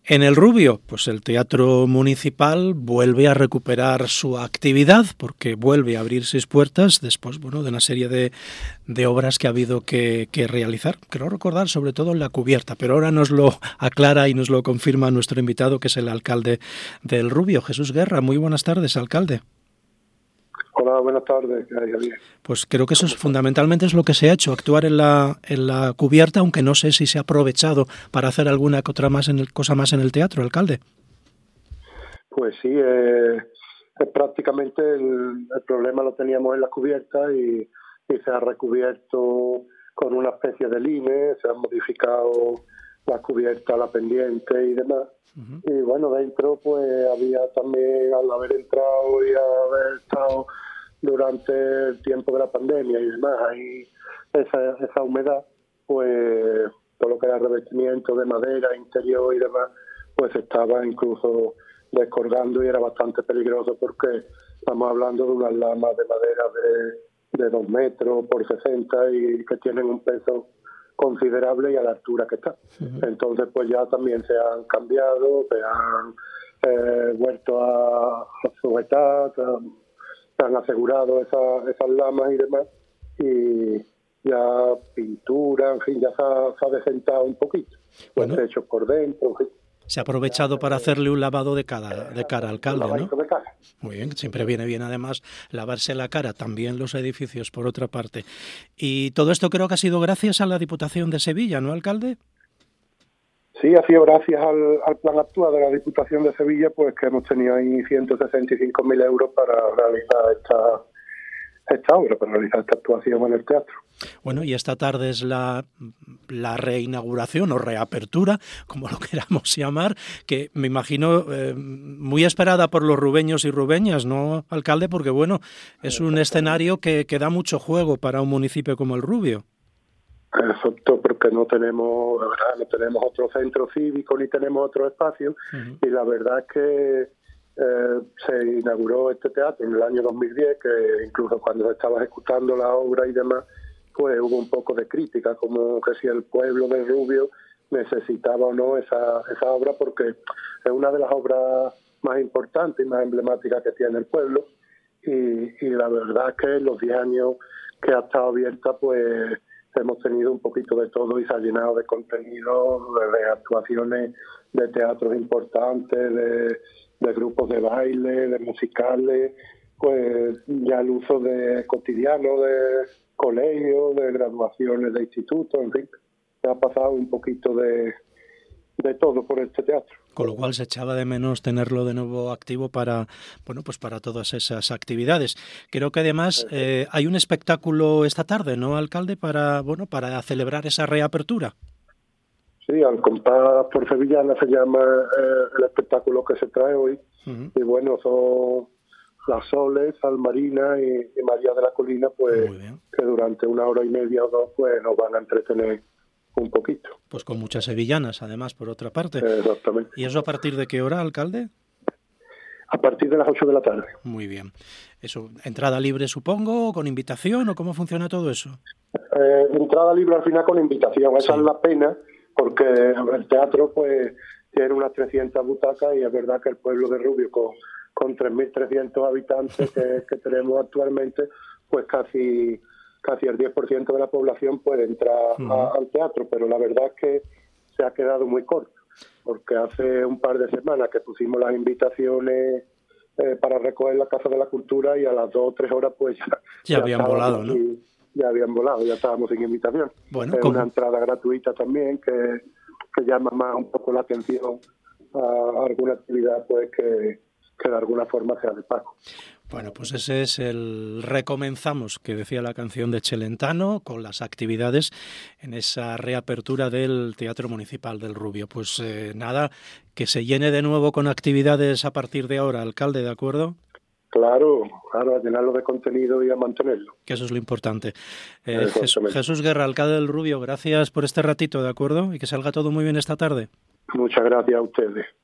En el Rubio, pues el Teatro Municipal vuelve a recuperar su actividad porque vuelve a abrir sus puertas después, bueno, de una serie de obras que ha habido que realizar. Creo recordar sobre todo en la cubierta, pero ahora nos lo aclara y nos lo confirma nuestro invitado, que es el alcalde del Rubio, Jesús Guerra. Muy buenas tardes, alcalde. Hola, buenas tardes. Pues creo que eso fundamentalmente es lo que se ha hecho, actuar en la cubierta, aunque no sé si se ha aprovechado para hacer alguna cosa más en el teatro, alcalde. Pues sí, prácticamente el problema lo teníamos en la cubierta y se ha recubierto con una especie de line, se ha modificado la cubierta, la pendiente y demás. Uh-huh. Y bueno, dentro pues había también, al haber entrado y haber estado durante el tiempo de la pandemia y demás, ahí esa humedad, pues todo lo que era revestimiento de madera, interior y demás, pues estaba incluso descolgando y era bastante peligroso porque estamos hablando de unas lamas de madera de 2 metros por 60 y que tienen un peso considerable y a la altura que está. Uh-huh. Entonces pues ya también se han cambiado, se han vuelto a sujetar, se han asegurado esas lamas y demás, y ya pintura, en fin, ya se ha decentado un poquito. Bueno, los techos por dentro, en fin. Se ha aprovechado para hacerle un lavado de cara, alcalde, ¿no? De cara. Muy bien, siempre viene bien además lavarse la cara, también los edificios, por otra parte. Y todo esto creo que ha sido gracias a la Diputación de Sevilla, ¿no, alcalde? Sí, ha sido gracias al plan actual de la Diputación de Sevilla, pues que hemos tenido ahí 165.000 euros para realizar esta obra, para realizar esta actuación en el teatro. Bueno, y esta tarde es la reinauguración o reapertura, como lo queramos llamar, que me imagino muy esperada por los rubeños y rubeñas, ¿no, alcalde? Porque, bueno, es un escenario que da mucho juego para un municipio como el Rubio. Exacto, porque no tenemos otro centro cívico ni tenemos otro espacio. Uh-huh. Y la verdad es que se inauguró este teatro en el año 2010, que incluso cuando se estaba ejecutando la obra y demás, pues hubo un poco de crítica, como que si el pueblo de Rubio necesitaba o no esa obra, porque es una de las obras más importantes y más emblemáticas que tiene el pueblo, y la verdad es que en los 10 años que ha estado abierta, pues hemos tenido un poquito de todo y se ha llenado de contenido, de actuaciones de teatros importantes, de grupos de baile, de musicales, pues ya el uso de cotidiano de colegios, de graduaciones de institutos, en fin, se ha pasado un poquito de todo por este teatro. Con lo cual se echaba de menos tenerlo de nuevo activo para, bueno, pues para todas esas actividades. Creo que además hay un espectáculo esta tarde, ¿no, alcalde? Para celebrar esa reapertura. Sí, al compás por Sevillana se llama el espectáculo que se trae hoy. Uh-huh. Y bueno, son Las Soles, Salmarina y María de la Colina, pues que durante 1 hora y media o 2 pues nos van a entretener un poquito. Pues con muchas sevillanas, además, por otra parte. Exactamente. ¿Y eso a partir de qué hora, alcalde? A partir de las 8 de la tarde. Muy bien. Eso, ¿entrada libre, supongo, con invitación, o cómo funciona todo eso? Entrada libre al final con invitación. Esa es la pena, porque el teatro pues tiene unas 300 butacas y es verdad que el pueblo de Rubio, con 3.300 habitantes que tenemos actualmente, pues casi el 10% de la población puede entrar al teatro, pero la verdad es que se ha quedado muy corto, porque hace un par de semanas que pusimos las invitaciones para recoger la Casa de la Cultura y a las 2 o 3 horas pues ya habían volado, ¿no? Ya habían volado, ya estábamos sin invitación. Bueno, es una entrada gratuita también que llama más un poco la atención a alguna actividad pues que de alguna forma sea de pago. Bueno, pues ese es el recomenzamos que decía la canción de Celentano, con las actividades en esa reapertura del Teatro Municipal del Rubio. Pues nada, que se llene de nuevo con actividades a partir de ahora, alcalde, ¿de acuerdo? Claro, a llenarlo de contenido y a mantenerlo. Que eso es lo importante. Jesús Guerra, alcalde del Rubio, gracias por este ratito, ¿de acuerdo? Y que salga todo muy bien esta tarde. Muchas gracias a ustedes.